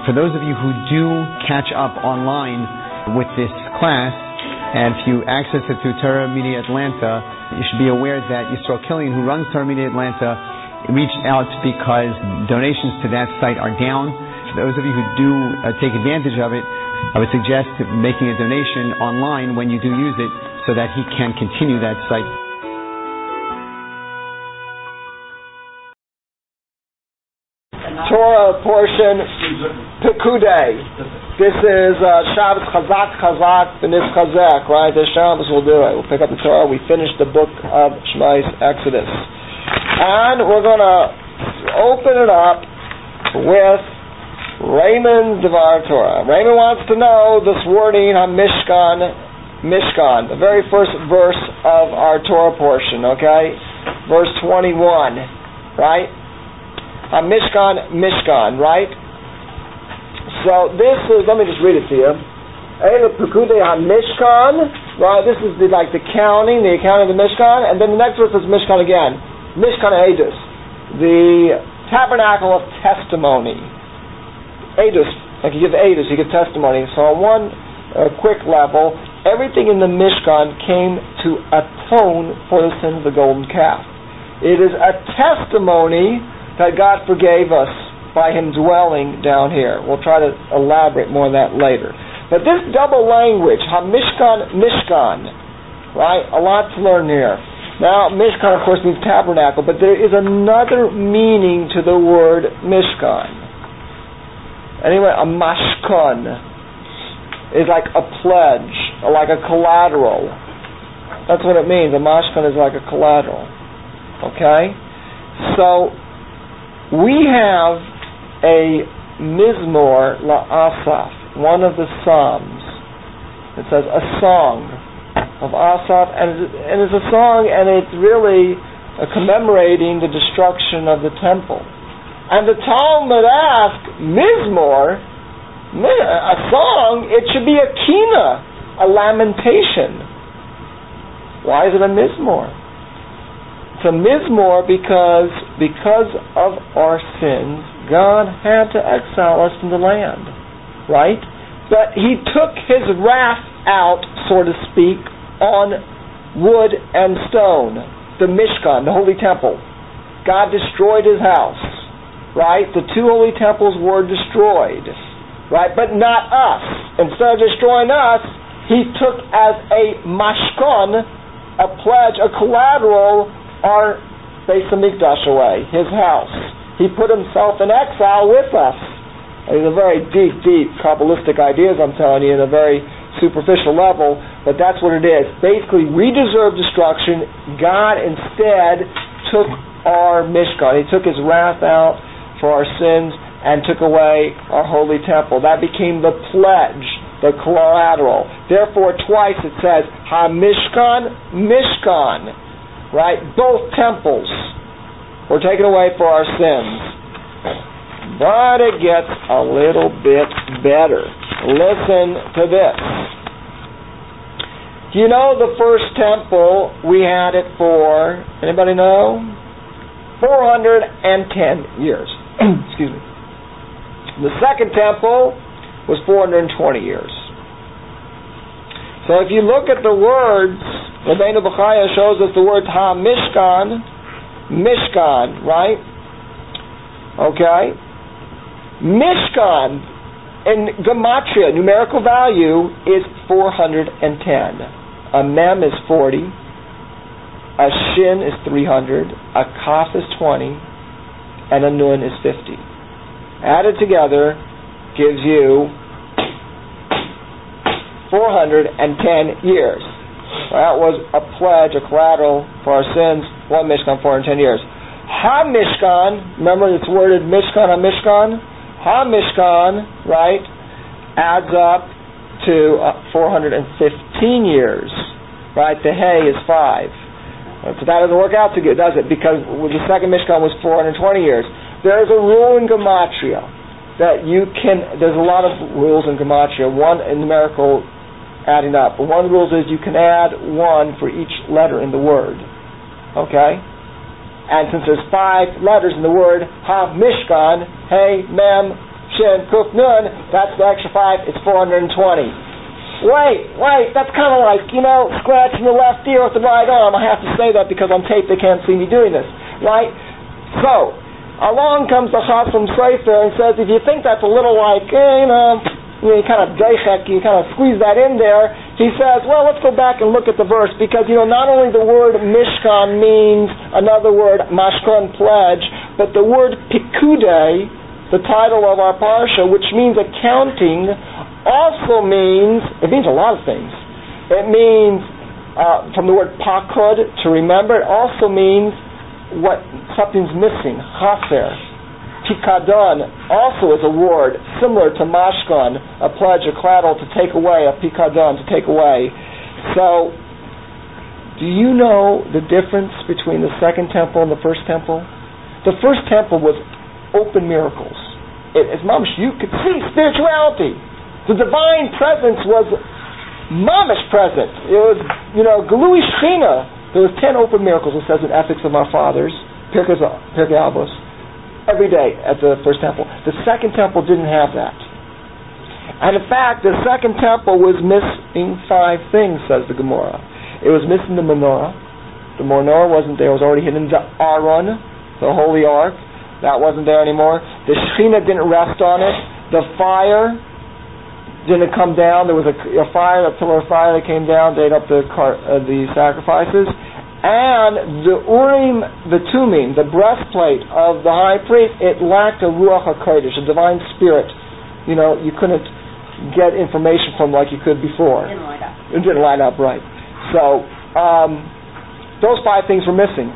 For those of you who do catch up online with this class, and if you access it through Torah Media Atlanta, you should be aware that Yisrael Killian, who runs Torah Media Atlanta, reached out because donations to that site are down. For those of you who do take advantage of it, I would suggest making a donation online when you do use it so that he can continue that site. Torah portion, Pekudei. This is Shabbos Chazak, V'nis Chazak, right? This Shabbos we'll do it. We'll pick up the Torah. We finished the book of Shmais Exodus. And we're going to open it up with Raymond Devar Torah. Raymond wants to know this wording, Mishkan, the very first verse of our Torah portion, okay? Verse 21, right? Mishkan, right? So this is, let me just read it to you. Pekudei HaMishkan, right? This is the accounting of the Mishkan, and then the next verse is Mishkan again. Mishkan Edus, the tabernacle of testimony. Edus, like you give Edus, you give testimony. So on one quick level, everything in the Mishkan came to atone for the sin of the golden calf. It is a testimony that God forgave us by Him dwelling down here. We'll try to elaborate more on that later. But this double language, HaMishkan, Mishkan, right? A lot to learn here. Now, Mishkan, of course, means tabernacle, but there is another meaning to the word Mishkan. Anyway, a mashkan is like a pledge, or like a collateral. That's what it means. A mashkan is like a collateral. Okay? So, we have a Mizmor LaAsaf, one of the Psalms. It says a song of Asaf, and it's a song, and it's really commemorating the destruction of the temple. And the Talmud asks, Mizmor, a song, it should be a kina, a lamentation. Why is it a Mizmor? It's a Mizmor because of our sins, God had to exile us from the land, right? But He took His wrath out, so to speak, on wood and stone, the Mishkan, the holy temple. God destroyed His house, right? The two holy temples were destroyed, right? But not us. Instead of destroying us, He took as a mashkan, a pledge, a collateral, our Beis Hamikdash away, His house. He put Himself in exile with us. These are very deep Kabbalistic ideas, I'm telling you, in a very superficial level, but that's what it is. Basically, we deserve destruction. God instead took our Mishkan. He took His wrath out for our sins and took away our holy temple. That became the pledge, the collateral. Therefore, twice it says, HaMishkan, Mishkan. Right? Both temples were taken away for our sins. But it gets a little bit better. Listen to this. You know, the first temple, we had it for, anybody know? 410 years. Excuse me. The second temple was 420 years. So if you look at the words, Rabbeinu Bechaya shows us the word HaMishkan, Mishkan, right? Okay? Mishkan, in Gematria, numerical value, is 410. A Mem is 40, a Shin is 300, a Kaf is 20, and a Nun is 50. Added together gives you 410 years. That was a pledge, a collateral for our sins, one Mishkan, 410 years. HaMishkan, remember it's worded Mishkan, HaMishkan? HaMishkan, right, adds up to 415 years. Right, the Hay is 5. So that doesn't work out too good, does it? Because the second Mishkan was 420 years. There's a rule in Gematria that there's a lot of rules in Gematria. One in numerical adding up. But one of the rules is you can add one for each letter in the word. Okay? And since there's 5 letters in the word, Ha-Mishkan, Hey, Mem, Shin Kuf Nun, that's the extra 5, it's 420. Wait, that's kind of like, scratching the left ear with the right arm. I have to say that because on tape they can't see me doing this, right? So, along comes the Chasam Sofer and says, if you think that's a little like, you kind of deichek, you kind of squeeze that in there, he says, well, let's go back and look at the verse, because, not only the word Mishkan means another word, Mashkan, pledge, but the word Pikudei, the title of our parsha, which means accounting, also means, it means a lot of things. It means, from the word pakud, to remember, it also means what something's missing, chaser. Pikadon also is a word similar to mashkan, a pledge, a collateral to take away, a pikadon, to take away. So, do you know the difference between the second temple and the first temple? The first temple was open miracles. As mamish, you could see spirituality. The divine presence was mamish present. It was, Galui Shechina. There was 10 open miracles, it says in Ethics of Our Fathers, Pirkei Avos, every day at the first temple. The second temple didn't have that. And in fact, the second temple was missing 5 things, says the Gemara. It was missing the menorah. The menorah wasn't there. It was already hidden. The Aron, the Holy Ark, that wasn't there anymore. The Shechina didn't rest on it. The fire didn't come down. There was a fire, a pillar of fire that came down, ate up the sacrifices. And the Urim V'Tumim, the breastplate of the high priest, it lacked a Ruach HaKodesh, a divine spirit. You couldn't get information from like you could before. It didn't light up right. So, those 5 things were missing.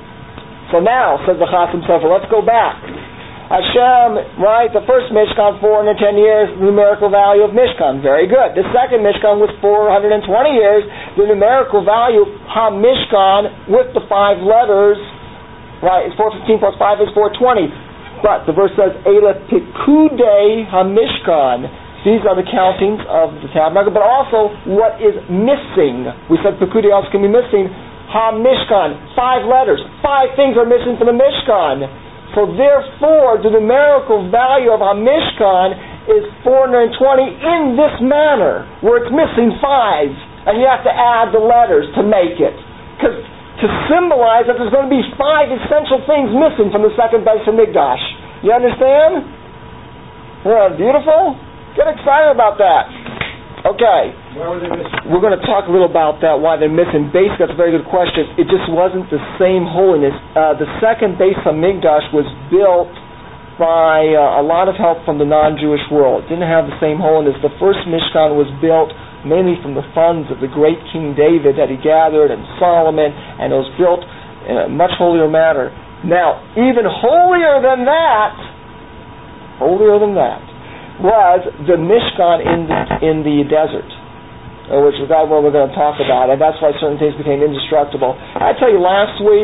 So now, says the Chasam Sofer, let's go back. Hashem, right, the first Mishkan, 410 years, the numerical value of Mishkan. Very good. The second Mishkan was 420 years. The numerical value, Ha-Mishkan, with the 5 letters, right, is 415 plus 5 is 420. But the verse says, Eila Pikudei Ha-Mishkan. These are the countings of the tabernacle, but also what is missing. We said Pikudei also can be missing. Ha-Mishkan, 5 letters. 5 things are missing from the Mishkan. So therefore, the numerical value of HaMishkan is 420 in this manner, where it's missing 5, and you have to add the letters to make it. Because to symbolize that there's going to be 5 essential things missing from the second Beis HaMikdash. You understand? Yeah, beautiful? Get excited about that. Okay. Why were they missing? We're going to talk a little about that, why they're missing. Basically, that's a very good question. It just wasn't the same holiness. The second Beis HaMikdash was built by a lot of help from the non-Jewish world. It didn't have the same holiness. The first Mishkan was built mainly from the funds of the great King David that he gathered, and Solomon, and it was built in a much holier manner. Now, even holier than that was the Mishkan in the desert, which is that what we're going to talk about, and that's why certain things became indestructible. Did I tell you last week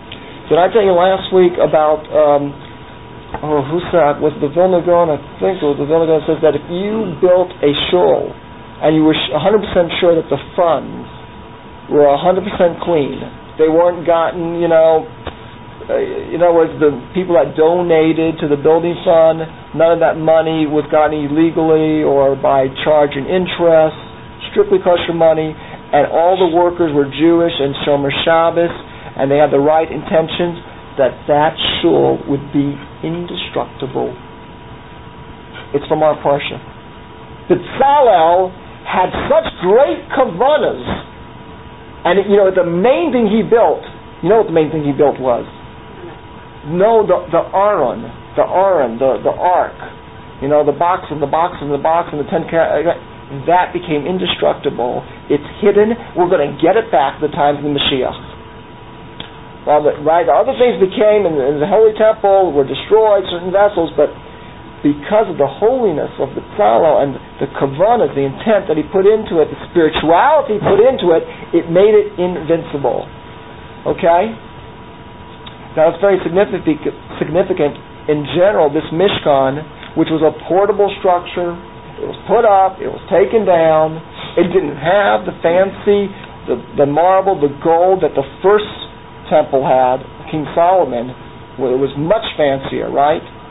about who said, was the Vilna Gaon? I think it was the Vilna Gaon, says that if you built a shul and you were 100% sure that the funds were 100% clean, they weren't gotten, in other words, the people that donated to the building fund, none of that money was gotten illegally or by charging interest, strictly kosher money, and all the workers were Jewish and Shomer Shabbos, and they had the right intentions, that shul would be indestructible. It's from our parsha. Bezalel had such great kavanas, and the main thing he built, what the main thing he built was? No, the Aron, the ark, the box and the box and the box and the 10 that became indestructible. It's hidden. We're going to get it back the times of the Mashiach. Well, the other things became in the Holy Temple were destroyed, certain vessels, but because of the holiness of the Tzalal and the kavanah, the intent that he put into it, the spirituality he put into it, it made it invincible. Okay? Now it's very significant in general, this Mishkan, which was a portable structure. It was put up, it was taken down, it didn't have the fancy, the marble, the gold that the first temple had, King Solomon, where it was much fancier, right?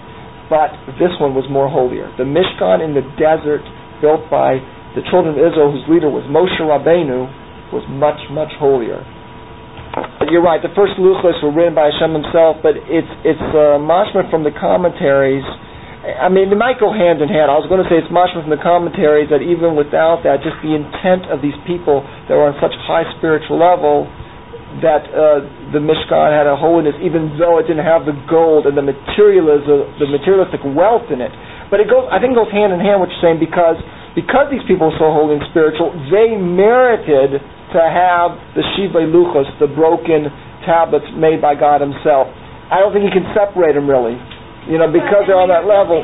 but this one was more holier. The Mishkan in the desert, built by the children of Israel, whose leader was Moshe Rabbeinu, was much, much holier. You're right, the first luchos were written by Hashem himself, but it's mashma from the commentaries. I mean, they might go hand in hand. I was going to say it's mashma from the commentaries that even without that, just the intent of these people that were on such high spiritual level, that the Mishkan had a holiness, even though it didn't have the gold and the materialistic wealth in it. But I think it goes hand in hand what you're saying, because these people were so holy and spiritual, they merited to have the Shivei Luchos, the broken tablets made by God himself. I don't think you can separate them really, because they're on that level.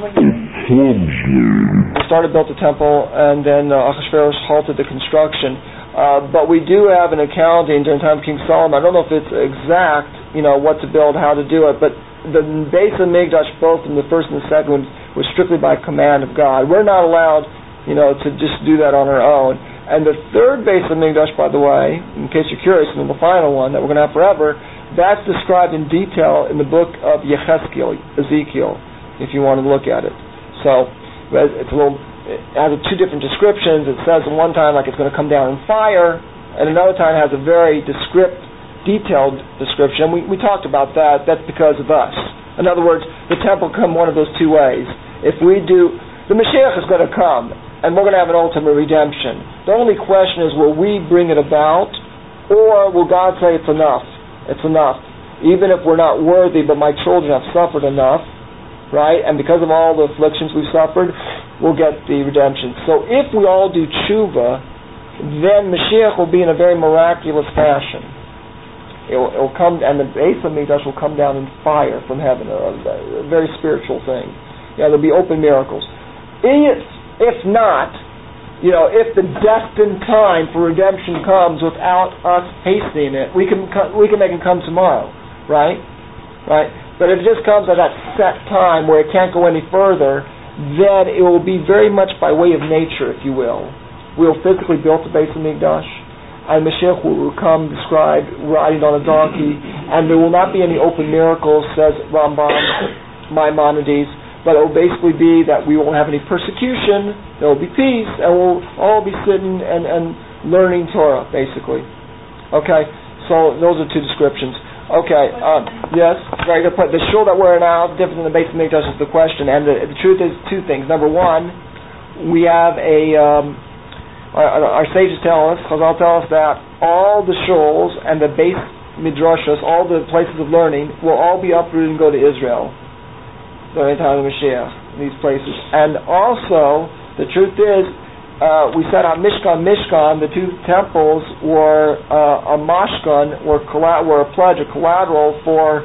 We built the temple, and then Achashverosh halted the construction. But we do have an accounting during the time of King Solomon. I don't know if it's exact, what to build, how to do it, but the base of Mikdash, both in the first and the second one, was strictly by command of God. We're not allowed, to just do that on our own. And the third base of Mikdash, by the way, in case you're curious, and the final one that we're going to have forever, that's described in detail in the book of Ezekiel, if you want to look at it. So it has two different descriptions. It says in one time like it's going to come down in fire, and another time it has a very detailed description. We talked about that. That's because of us. In other words, the temple come one of those two ways. If we do, the Mashiach is going to come, and we're going to have an ultimate redemption. The only question is, will we bring it about, or will God say it's enough? It's enough. Even if we're not worthy, but my children have suffered enough, right? And because of all the afflictions we've suffered, we'll get the redemption. So if we all do tshuva, then Mashiach will be in a very miraculous fashion. It'll come, and the base of Mikdash will come down in fire from heaven, a very spiritual thing. There'll be open miracles. If not, if the destined time for redemption comes without us hastening it, we can make it come tomorrow, right? Right. But if it just comes at that set time where it can't go any further, then it will be very much by way of nature, if you will. We'll physically build the base of Mikdash, and Mashiach will come described riding on a donkey, and there will not be any open miracles, says Rambam, Maimonides, but it will basically be that we won't have any persecution, there will be peace, and we'll all be sitting and learning Torah, basically. Okay, so those are two descriptions. Okay, yes, very good point. The shul that we're in now, different than the base of Mikdash, is the question, and the truth is two things. Number one, we have our sages tell us, Chazal tell us that all the shuls and the base midrashos, all the places of learning, will all be uprooted and go to Israel during the time of Mashiach, these places. And also, the truth is, we said on Mishkan, the two temples were a mashkan, were a pledge, a collateral for,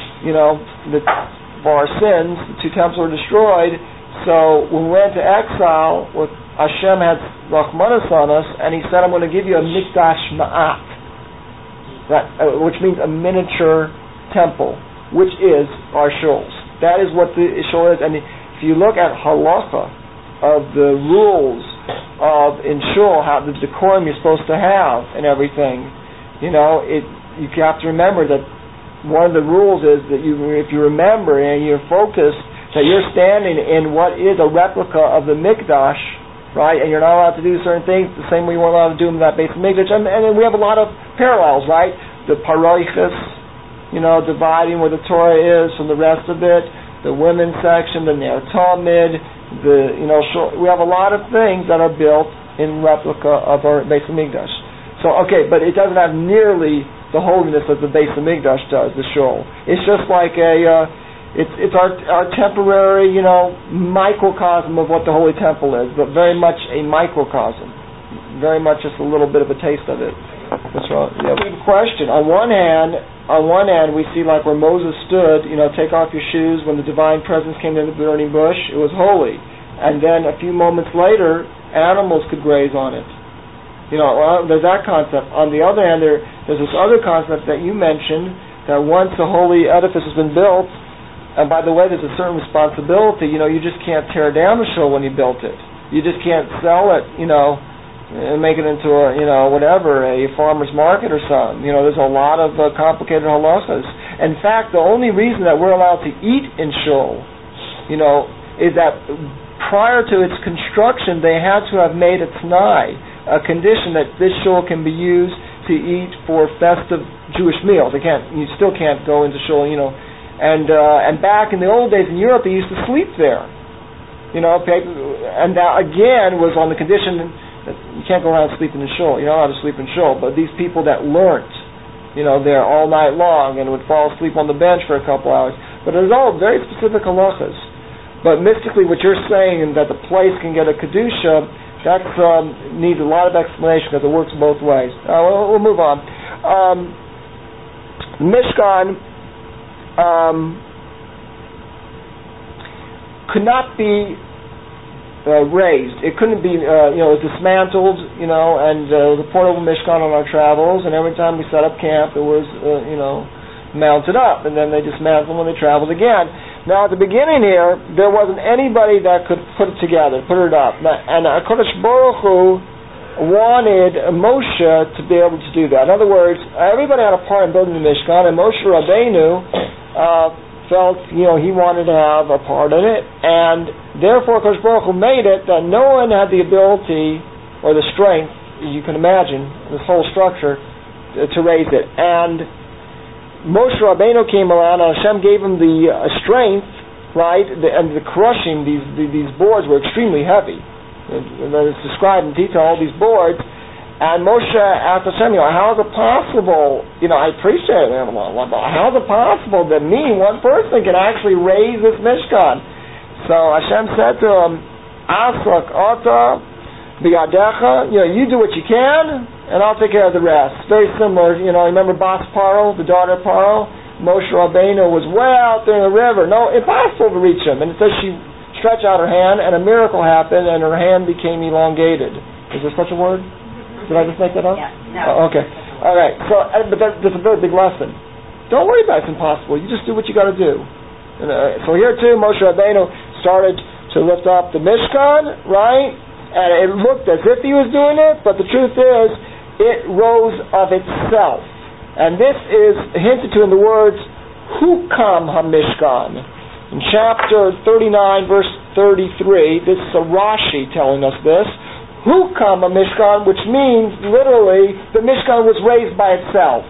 for our sins. The two temples were destroyed. So when we went to exile, Hashem had Rachmanas on us, and He said, "I'm going to give you a Mikdash Ma'at," which means a miniature temple, which is our shuls. That is what the shul is. And if you look at halacha of the rules of in shul, how the decorum you're supposed to have and everything, you have to remember that one of the rules is that if you remember and you're focused, that you're standing in what is a replica of the Mikdash, right? And you're not allowed to do certain things the same way you weren't allowed to do them in that base of Mikdash. And then we have a lot of parallels, right? The paroichus, dividing where the Torah is from the rest of it, the women's section, the Ner Talmud, we have a lot of things that are built in replica of our base of Mikdash. So, okay, but it doesn't have nearly the holiness that the base of Mikdash does, the shul. It's just like it's our temporary, microcosm of what the Holy Temple is, but very much a microcosm. Very much just a little bit of a taste of it. That's right. Yeah, we have a question. On one hand, we see like where Moses stood, take off your shoes when the divine presence came into the burning bush. It was holy. And then a few moments later, animals could graze on it. There's that concept. On the other hand, there's this other concept that you mentioned, that once a holy edifice has been built, and by the way, there's a certain responsibility. You just can't tear down the shul when you built it. You just can't sell it, and make it into a farmer's market or something. There's a lot of complicated halachas. In fact, the only reason that we're allowed to eat in shul is that prior to its construction, they had to have made a t'nai, a condition that this shul can be used to eat for festive Jewish meals. You still can't go into shul, And back in the old days in Europe, they used to sleep there. And that again was on the condition that you can't go around sleeping in shul. You're not allowed to sleep in shul. But these people that learnt, there all night long and would fall asleep on the bench for a couple hours. But there's all very specific halachas. But mystically, what you're saying that the place can get a kedusha, that needs a lot of explanation because it works both ways. We'll move on. Mishkan could not be raised. It couldn't be, it was dismantled, and it was a portable Mishkan on our travels, and every time we set up camp, it was, mounted up, and then they dismantled when they traveled again. Now, at the beginning here, there wasn't anybody that could put it together, put it up. And HaKadosh Baruch Hu wanted Moshe to be able to do that. In other words, everybody had a part in building the Mishkan, and Moshe Rabbeinu felt, he wanted to have a part in it, and therefore HaKadosh Baruch Hu made it that no one had the ability or the strength, you can imagine, this whole structure, to raise it. And Moshe Rabbeinu came around, and Hashem gave him the strength, right, and the crushing. These boards were extremely heavy. And it's described in detail, all these boards. And Moshe asked Hashem, how is it possible? I appreciate it. How is it possible that one person, can actually raise this Mishkan? So Hashem said to him, Asak ata biyadecha, you do what you can, and I'll take care of the rest. Very similar, remember Bas Paro, the daughter of Paro? Moshe Rabbeinu was way out there in the river. No, impossible to reach him. And it says she stretched out her hand, and a miracle happened, and her hand became elongated. Is there such a word? Did I just make that up? Yeah. No. Okay. All right. So, but that's a very big lesson. Don't worry about it's impossible. You just do what you got to do. And, so here too, Moshe Rabbeinu started to lift up the Mishkan, right? And it looked as if he was doing it, but the truth is, it rose of itself. And this is hinted to in the words, Hukam HaMishkan. In chapter 39, verse 33, this is a Rashi telling us this, Hukam HaMishkan, which means, literally, the Mishkan was raised by itself.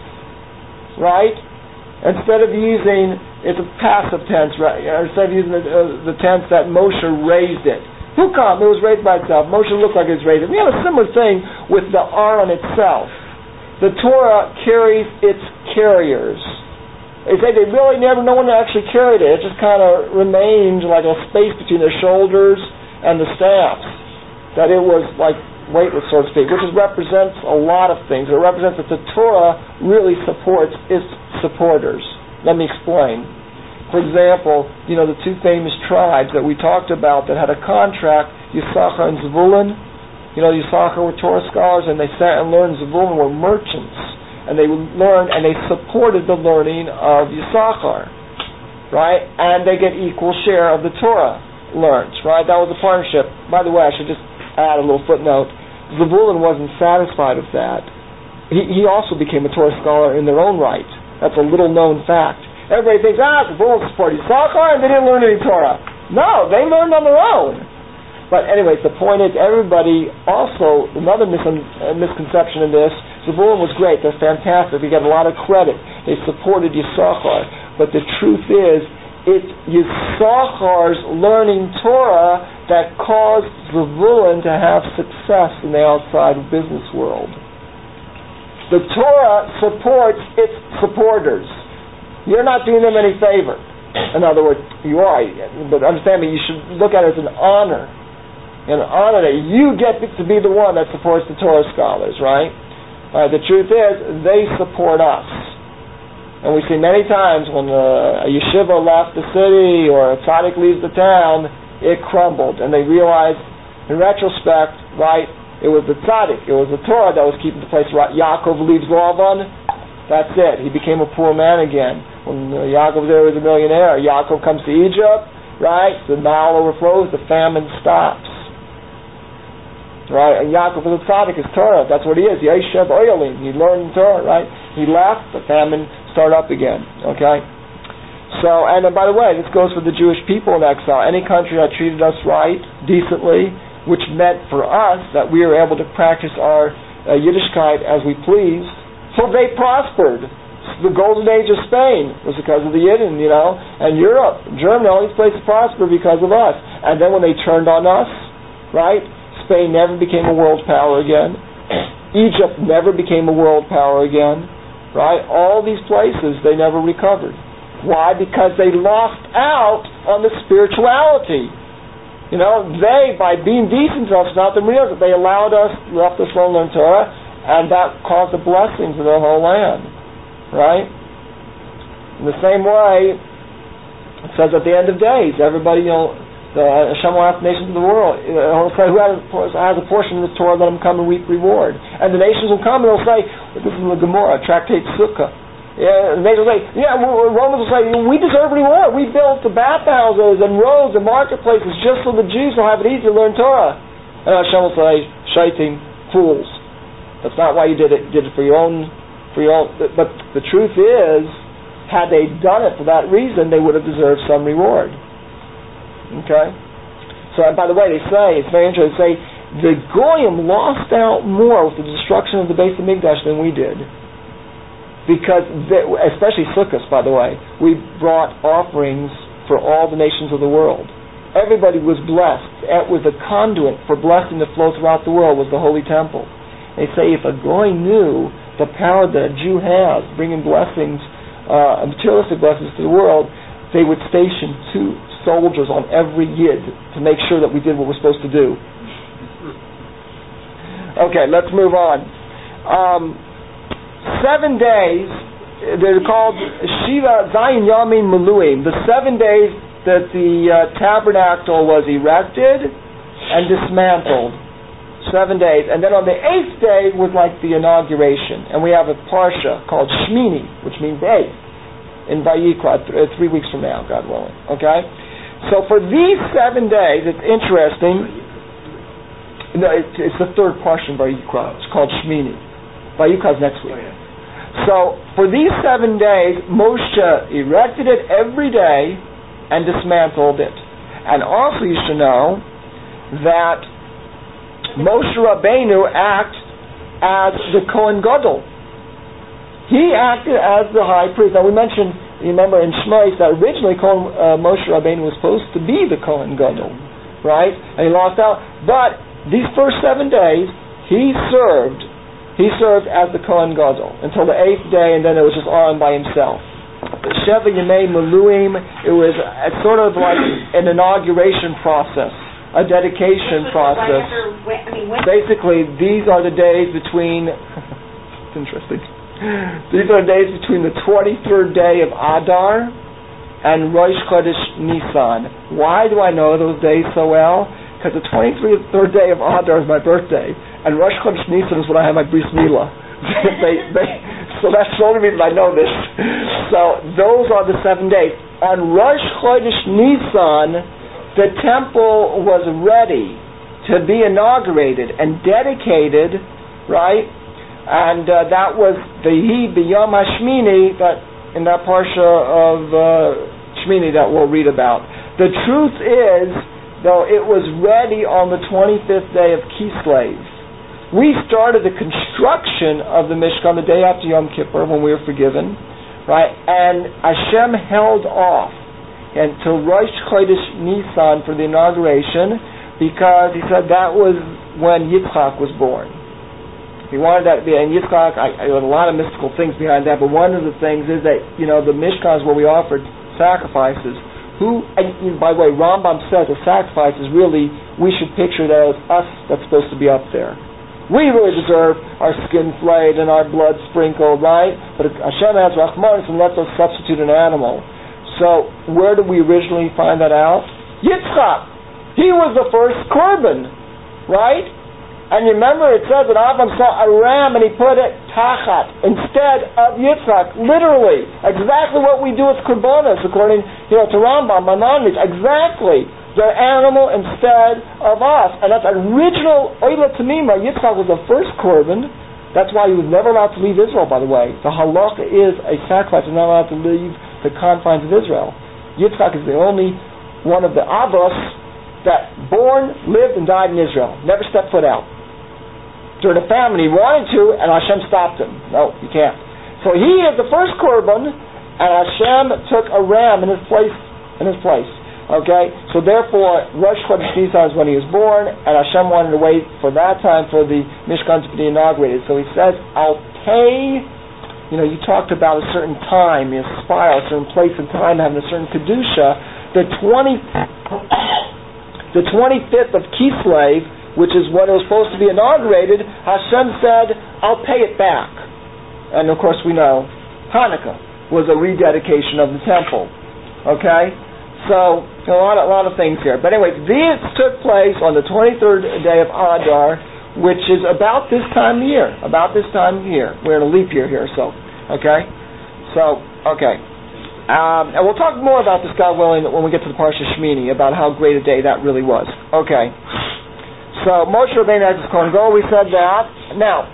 Right? Instead of using, it's a passive tense, right? Instead of using the tense that Moshe raised it. Hukam, it was raised by itself. Moshe looked like it was raised. We have a similar thing with the Aron itself. The Torah carries its carriers. They say no one actually carried it. It just kind of remained like a space between their shoulders and the staffs. That it was like weightless, so to speak, which represents a lot of things. It represents that the Torah really supports its supporters. Let me explain. For example, the two famous tribes that we talked about that had a contract, Yisachar and Zevulun. Yisachar were Torah scholars, and they sat and learned. Zevulun were merchants, and they learned and they supported the learning of Yisachar, right? And they get equal share of the Torah learned, right? That was a partnership. By the way, I should just add a little footnote. Zevulun wasn't satisfied with that. He also became a Torah scholar in their own right. That's a little-known fact. Everybody thinks, Zevulun supported Yisachar, and they didn't learn any Torah. No, they learned on their own. But anyways, the point is, everybody also, another misconception in this, Zevulun was great, they're fantastic, they get a lot of credit, they supported Yisachar. But the truth is, it's Yisachar's learning Torah that caused Zevulun to have success in the outside business world. The Torah supports its supporters. You're not doing them any favor. In other words, you are, but understand me, you should look at it as an honor. An honor that you get to be the one that supports the Torah scholars, right? The truth is, they support us. And we see many times when a yeshiva left the city or a tzaddik leaves the town, it crumbled. And they realized, in retrospect, right, it was the tzaddik, it was the Torah that was keeping the place right. Yaakov leaves Lavan, that's it. He became a poor man again. When Yaakov there was a millionaire, Yaakov comes to Egypt, right, the Nile overflows, the famine stops. Right, and Yaakov is a tzaddik, is Torah. That's what he is. Yeshev Oilim. He learned Torah, right? He left, the famine started up again. Okay? So, and by the way, this goes for the Jewish people in exile. Any country that treated us right, decently, which meant for us that we were able to practice our Yiddishkeit as we pleased, so they prospered. The golden age of Spain was because of the Yidden, and Europe, Germany, all these places prospered because of us. And then when they turned on us, right, Spain never became a world power again. Egypt never became a world power again, right? All these places, they never recovered. Why? Because they lost out on the spirituality. They, by being decent to us, not the real, they left us alone learn Torah, and that caused the blessings of the whole land. Right? In the same way, it says at the end of days, everybody, Hashem will ask the nations of the world, he'll say, who has a portion of the Torah, let him come and reap reward. And the nations will come and they'll say, this is the Gemara, Tractate Sukkah. Yeah, they will say, Romans will say, we deserve reward. We built the bathhouses and roads and marketplaces just so the Jews will have it easy to learn Torah. And Hashem will say, shaitim, fools. That's not why you did it. You did it for your own. But the truth is, had they done it for that reason, they would have deserved some reward. Okay? So, and by the way, they say, it's very interesting, they say, the Goyim lost out more with the destruction of the Beis Hamikdash than we did. Because, especially Sukkot, by the way, we brought offerings for all the nations of the world. Everybody was blessed. It was a conduit for blessing to flow throughout the world, was the Holy Temple. They say if a Goy knew the power that a Jew has, bringing blessings, materialistic blessings to the world, they would station 2 soldiers on every Yid to make sure that we did what we're supposed to do. Okay, let's move on. 7 days, they're called Shiva Zayin Yamin Maluim, the 7 days that the tabernacle was erected and dismantled. 7 days. And then on the 8th day was like the inauguration. And we have a parsha called Shmini, which means 8, in Vayikra, 3 weeks from now, God willing. Okay? So for these 7 days, it's interesting. No, it's the third parsha in Vayikra. It's called Shmini. Vayikra is next week. So for these 7 days, Moshe erected it every day and dismantled it. And also you should know that Moshe Rabbeinu acted as the Kohen Gadol. He acted as the high priest. Now we mentioned, you remember in Shmos that originally Moshe Rabbeinu was supposed to be the Kohen Gadol, right? And he lost out. But these first 7 days, he served as the Kohen Gadol until the 8th day, and then it was just on by himself. Sheva Yemei Maluim, it was sort of like an inauguration process, a dedication process. Basically, these are the days between it's interesting. These are the days between the 23rd day of Adar and Rosh Chodesh Nisan. Why do I know those days so well? Because the 23rd day of Adar is my birthday, and Rosh Chodesh Nisan is when I have my Bris Milah. So that's the only reason I know this. So those are the 7 days. On Rosh Chodesh Nisan, the temple was ready to be inaugurated and dedicated, right? And that was the Yom HaShmini, that in that parsha of Shmini that we'll read about. The truth is, though, it was ready on the 25th day of Kislev. We started the construction of the Mishkan the day after Yom Kippur when we were forgiven, right? And Hashem held off until Rosh Chodesh Nisan for the inauguration, because he said that was when Yitzchak was born. He wanted that to be, and Yitzchak, there were a lot of mystical things behind that, but one of the things is that, the Mishkan is where we offered sacrifices. And by the way, Rambam says the sacrifices really, we should picture that as us that's supposed to be up there. We really deserve our skin flayed and our blood sprinkled, right? But Hashem has Rachmanis and lets us substitute an animal. So where did we originally find that out? Yitzchak. He was the first korban, right? And you remember it says that Abraham saw a ram and he put it tachat instead of Yitzchak. Literally. Exactly what we do with korbanos, according to Rambam, Maimonides. Exactly. The animal instead of us. And that's original Oila Tamima. Yitzchak was the first korban. That's why he was never allowed to leave Israel, by the way. The halacha is a sacrifice is not allowed to leave the confines of Israel. Yitzchak is the only one of the Avos that born, lived, and died in Israel. Never stepped foot out. During a famine, he wanted to, and Hashem stopped him. No, you can't. So he is the first korban, and Hashem took a ram in his place. Okay? So therefore, Rosh Chodesh Nisan is when he was born, and Hashem wanted to wait for that time for the Mishkan to be inaugurated. So he says, I'll pay, you talked about a certain time, a spiral, a certain place and time having a certain Kedusha. The 25th of Kislev, which is when it was supposed to be inaugurated, Hashem said, I'll pay it back. And of course we know Hanukkah was a rededication of the temple. Okay? So, a lot of things here. But anyway, this took place on the 23rd day of Adar, which is about this time of year. We're in a leap year here, so. Okay? So, okay. And we'll talk more about this, God willing, when we get to the Parsha Shmini, about how great a day that really was. Okay. So, Moshe Rabbeinu has his Kohen Gadol, we said that. Now,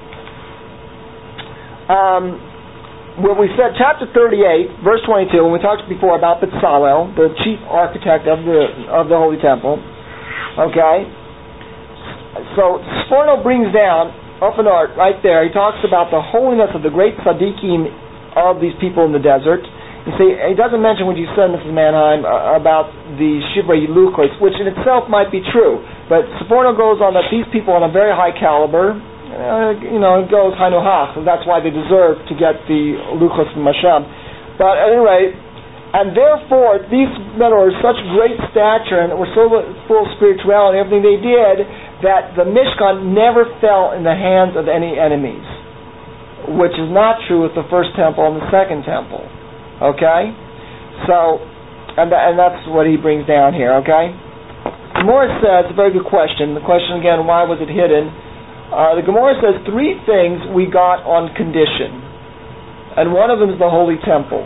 when we said chapter 38, verse 22, when we talked before about Bezalel, the chief architect of the Holy Temple, okay? So, Sforno brings down, off an art, right there, he talks about the holiness of the great tzaddikim of these people in the desert. You see, he doesn't mention what you said, Mrs. Mannheim, about the Shivrei Luchos, which in itself might be true. But Sforno goes on that these people on a very high caliber, it goes Hanuhach, so that's why they deserve to get the Luchos from Hashem. But anyway, and therefore, these men were such great stature and were so full of spirituality and everything they did, that the Mishkan never fell in the hands of any enemies, which is not true with the first temple and the second temple. Okay? So, and that's what he brings down here, okay? The Gemara says, a very good question. The question again, why was it hidden? The Gemara says 3 things we got on condition. And one of them is the Holy Temple.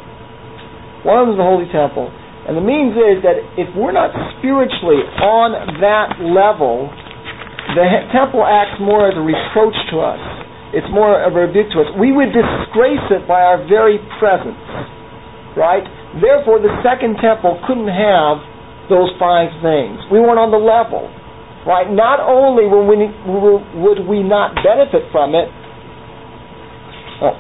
And the means is that if we're not spiritually on that level, the temple acts more as a reproach to us. It's more of a rebuke to us. We would disgrace it by our very presence. Right? Therefore, the second temple couldn't have those 5 things. We weren't on the level. Right? Not only would we not benefit from it, but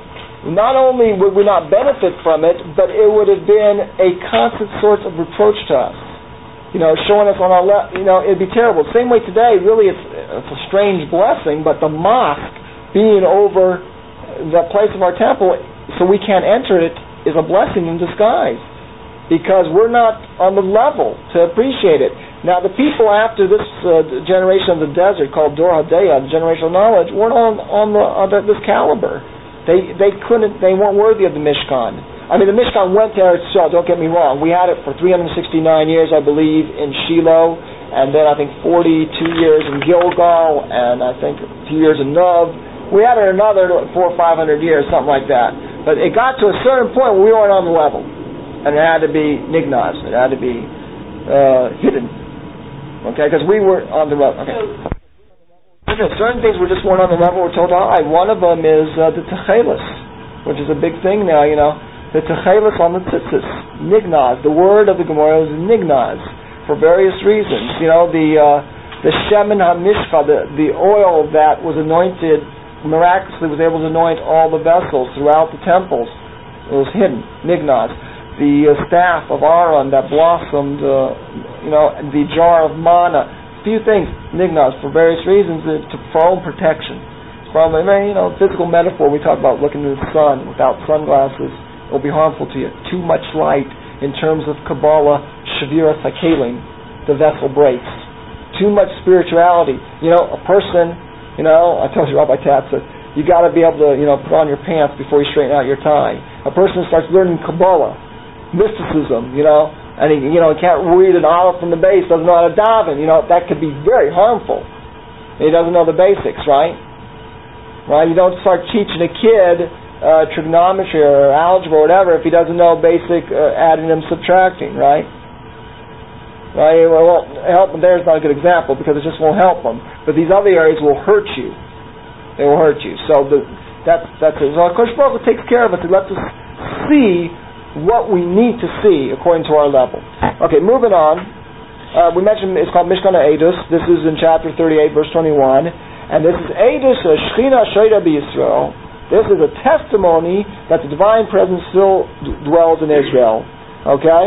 it would have been a constant source of reproach to us. Showing us on our left, it'd be terrible. Same way today, really it's a strange blessing, but the mosque being over the place of our temple so we can't enter it is a blessing in disguise, because we're not on the level to appreciate it. Now, the people after this generation of the desert, called Dor Hadeya, the generation of knowledge, weren't on this caliber. They weren't worthy of the Mishkan. I mean, the Mishkan went to Eretz Yisrael, don't get me wrong. We had it for 369 years, I believe, in Shiloh, and then I think 42 years in Gilgal, and I think 2 years in Nov. We had it another 400 or 500 years, something like that. But it got to a certain point where we weren't on the level. And it had to be nignaz. It had to be hidden. Okay, because we were on the level. Okay. Certain things we just weren't on the level we're told to hide. One of them is the Techelis, which is a big thing now, The Techelis on the tzitzis. Nignaz. The word of the Gemara is nignaz for various reasons. The Shemin HaMishcha, the oil that was anointed, miraculously was able to anoint all the vessels throughout the temples. It was hidden. Nignaz. The staff of Aaron that blossomed, the jar of manna. A few things, nignaz, for various reasons, for our own protection. From a very, physical metaphor, we talk about looking at the sun without sunglasses. It will be harmful to you. Too much light, in terms of Kabbalah, Shavira Sakelim, the vessel breaks. Too much spirituality. A person, I told you Rabbi Tat said, you got to be able to, put on your pants before you straighten out your tie. A person starts learning Kabbalah, mysticism, and he can't read an aleph from the base, doesn't know how to daven, that could be very harmful. He doesn't know the basics, right? Right? You don't start teaching a kid trigonometry or algebra or whatever if he doesn't know basic adding and subtracting, right? Right? Well, it won't help him. There's not a good example because it just won't help him. But these other areas will hurt you. They will hurt you. So that's it. So Kosh Baruch Hu takes care of us. He lets us see what we need to see according to our level. Okay, moving on. We mentioned it's called Mishkan Eidos. This is in chapter 38, verse 21. And this is Eidos Shechina Shoida B'Yisrael. This is a testimony that the divine presence still dwells in Israel. Okay?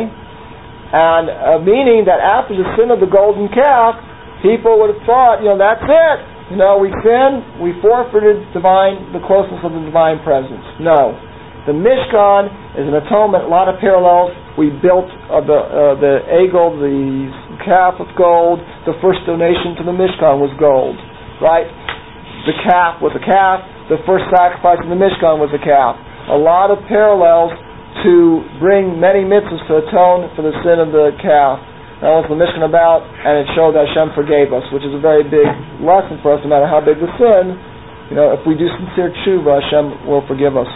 And meaning that after the sin of the golden calf, people would have thought, that's it. We sinned, we forfeited the closeness of the divine presence. No. The Mishkan is an atonement, a lot of parallels. We built the egel, the calf with gold. The first donation to the Mishkan was gold. Right? The calf was a calf. The first sacrifice in the Mishkan was a calf. A lot of parallels to bring many mitzvahs to atone for the sin of the calf. That was the Mishkan about, and it showed that Hashem forgave us, which is a very big lesson for us, no matter how big the sin. If we do sincere tshuva, Hashem will forgive us.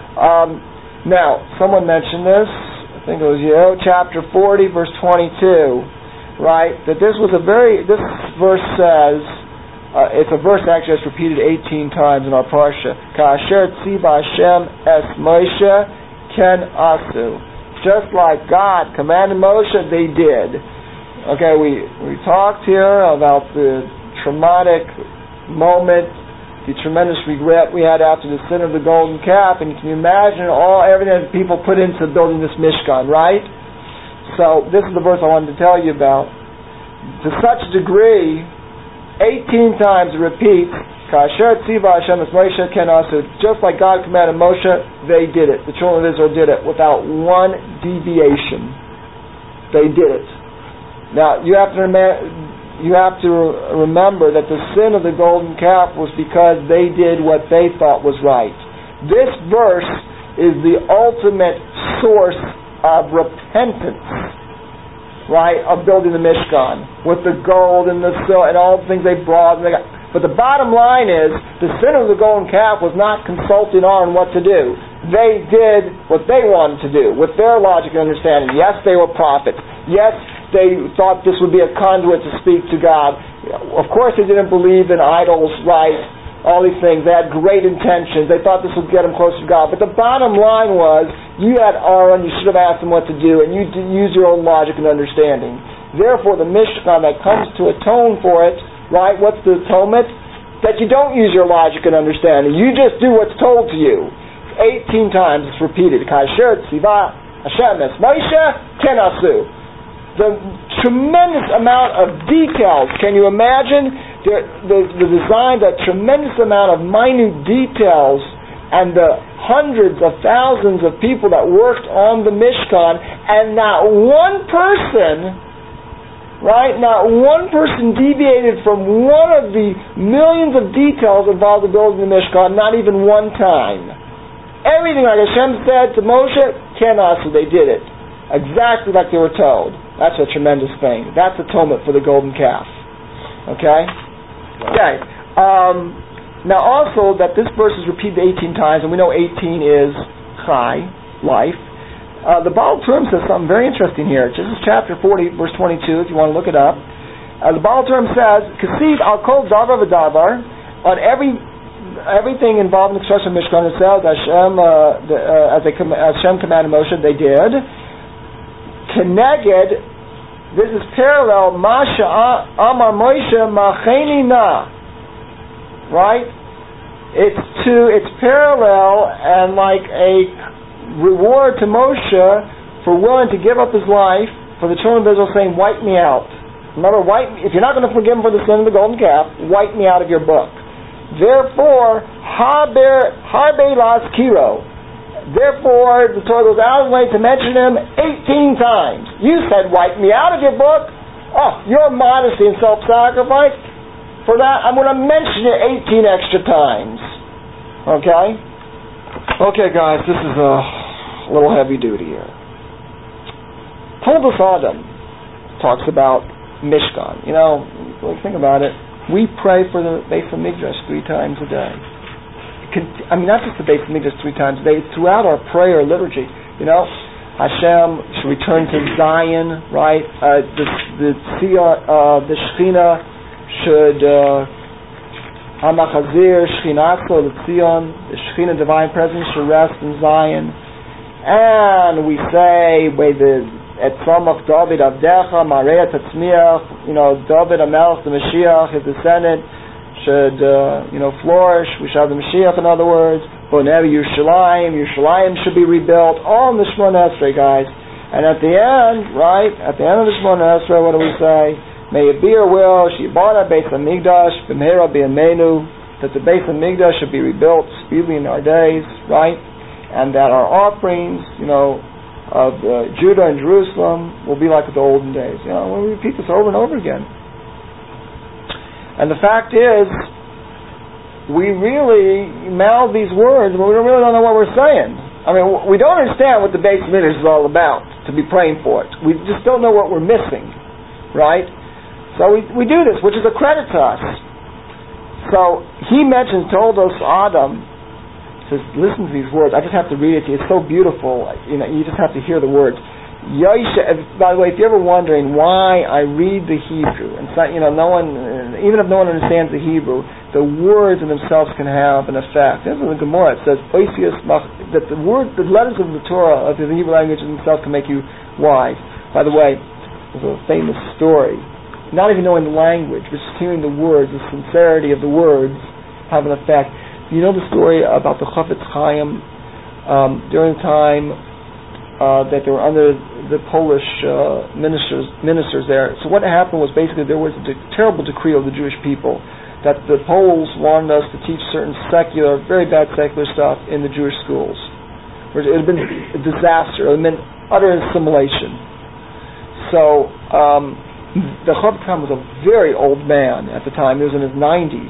Now, someone mentioned this, I think it was chapter 40, verse 22, right? That this verse says, it's a verse actually that's repeated 18 times in our parsha. Ka'asher tziva Hashem es Moshe ken asu. Just like God commanded Moshe, they did. Okay, we talked here about the traumatic moment, the tremendous regret we had after the sin of the golden calf, and can you imagine everything that people put into building this Mishkan, right? So this is the verse I wanted to tell you about. To such a degree, 18 times it repeats, Kasher tziva Hashem es Moshe ken asu. Just like God commanded Moshe, they did it. The children of Israel did it without one deviation. They did it. Now you have to remember that the sin of the golden calf was because they did what they thought was right. This verse is the ultimate source of repentance, right? Of building the Mishkan with the gold and the silver and all the things they brought. But the bottom line is, the sin of the golden calf was not consulting on what to do. They did what they wanted to do with their logic and understanding. Yes, they were prophets. Yes, they thought this would be a conduit to speak to God. Of course, they didn't believe in idols, right? All these things. They had great intentions. They thought this would get them closer to God. But the bottom line was, you had Aaron, you should have asked him what to do, and you use your own logic and understanding. Therefore, the Mishkan that comes to atone for it, right? What's the atonement? That you don't use your logic and understanding. You just do what's told to you. 18 times it's repeated. Kasher tziva Hashem es Moshe ken asu. The tremendous amount of details. Can you imagine the design, that tremendous amount of minute details, and the hundreds of thousands of people that worked on the Mishkan, and not one person, right? Not one person deviated from one of the millions of details involved in building the Mishkan, not even one time. Everything like Hashem said to Moshe, ken asu, they did it. Exactly like they were told. That's a tremendous thing. That's atonement for the golden calf. Okay? Okay. Now also that this verse is repeated 18 times, and we know 18 is chai, life. The Baal Turim says something very interesting here. This is chapter 40, verse 22, if you want to look it up. The Baal Turim says, Kasid al kol davar v'davar, on everything involved in the construction of Mishkan, it says, as Hashem commanded Moshe, they did. Keneged, this is parallel, Masha Amar Moshe Macheni Na. Right? It's parallel and like a reward to Moshe for willing to give up his life for the children of Israel, saying, wipe me out. Remember, if you're not going to forgive him for the sin of the golden calf, wipe me out of your book. Therefore, Harbe Las Kiro. Therefore, the Torah goes out of the way to mention him 18 times. You said, wipe me out of your book. Oh, your modesty and self-sacrifice. For that, I'm going to mention it 18 extra times. Okay? Okay, guys, this is a little heavy duty here. Toldos Adam talks about Mishkan. Think about it. We pray for the Beis HaMikdash 3 times a day. Not just the Beis HaMikdash 3 times a day, throughout our prayer liturgy. Hashem should return to Zion, right? The Shekhinah should Hamachazir Shechinato, the Tzion, the Shekhinah divine presence should rest in Zion, And we say, at Tzomach David Avdecha, Mareya Tatzmiach, David HaMelech, the Mashiach, his descendant, should, flourish. We should have the Mashiach, in other words. Bonei Yerushalayim should be rebuilt. All in the Shemona Esrei, guys. And at the end, at the end of the Shemona Esrei, what do we say? May it be your will, Shibana Beis HaMikdash, B'meira B'yameinu, that the Beis HaMikdash should be rebuilt speedily in our days, right? And that our offerings, of Judah and Jerusalem will be like the olden days. We repeat this over and over again. And the fact is, we really mouth these words, but we really don't know what we're saying. I mean, we don't understand what the Beis Midrash is all about, to be praying for it. We just don't know what we're missing, right? So we do this, which is a credit to us. So he told us, Adam, says, listen to these words. I just have to read it to you. It's so beautiful. You just have to hear the words. By the way, if you're ever wondering why I read the Hebrew, and no one, even if no one understands the Hebrew, the words in themselves can have an effect. This is the Gemara. It says that the letters of the Torah of the Hebrew language in themselves can make you wise. By the way, there's a famous story. Not even knowing the language, but just hearing the words, the sincerity of the words have an effect. You know the story about the Chafetz Chaim during the time that they were under the Polish ministers there. So what happened was basically there was a terrible decree of the Jewish people that the Poles wanted us to teach certain secular, very bad secular stuff in the Jewish schools. It had been a disaster. It had been utter assimilation. So the Chafetz Chaim was a very old man at the time. He was in his 90s.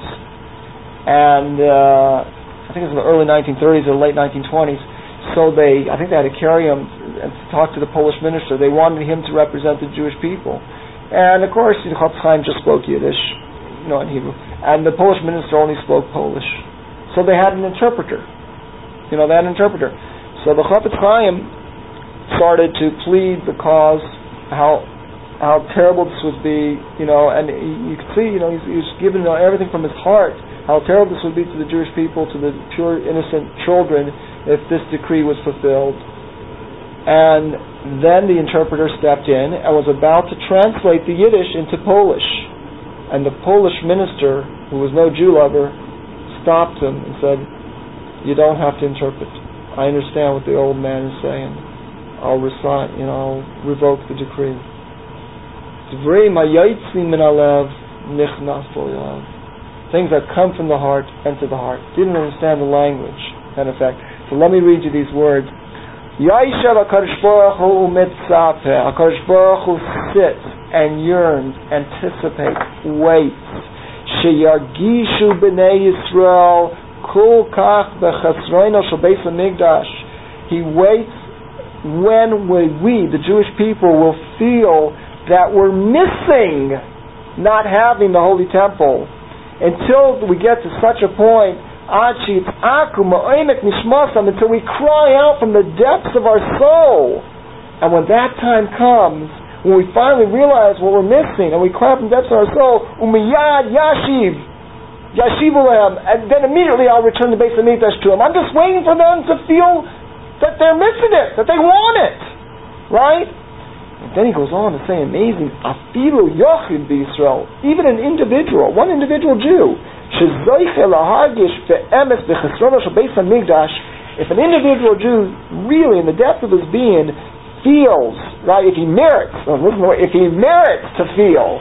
And I think it was in the early 1930s or late 1920s. So I think they had to carry him and talk to the Polish minister. They wanted him to represent the Jewish people. And of course, the Chafetz Chaim just spoke Yiddish, in Hebrew. And the Polish minister only spoke Polish. So they had an interpreter. So the Chafetz Chaim started to plead the cause, how terrible this would be, and you could see, he was giving everything from his heart, how terrible this would be to the Jewish people, to the pure, innocent children, if this decree was fulfilled. And then the interpreter stepped in and was about to translate the Yiddish into Polish. And the Polish minister, who was no Jew lover, stopped him and said, you don't have to interpret. I understand what the old man is saying. I'll recite, I'll revoke the decree. Things that come from the heart enter the heart. Didn't understand the language, in effect. So let me read you these words. Ya'ishav HaKadosh Baruch Hu mitzapeh. HaKadosh Baruch Hu sits and yearns, anticipates, waits. Sheyargishu b'nei Yisrael kol kach b'chasroino shel Beis HaMikdash. He waits when we, the Jewish people, will feel that we're missing not having the Holy Temple, until we get to such a point, until we cry out from the depths of our soul. And when that time comes, when we finally realize what we're missing, and we cry out from the depths of our soul, umiyad yashiv ulehem, and then immediately I'll return the Beis HaMikdash to him. I'm just waiting for them to feel that they're missing it, that they want it, right? And then he goes on to say amazing, afilu yochid b'Yisrael, even an individual, one individual Jew, shezoiche lahargish ve'emes b'chesrono shel Beis HaMikdash, if an individual Jew really in the depth of his being feels, right, if he merits to feel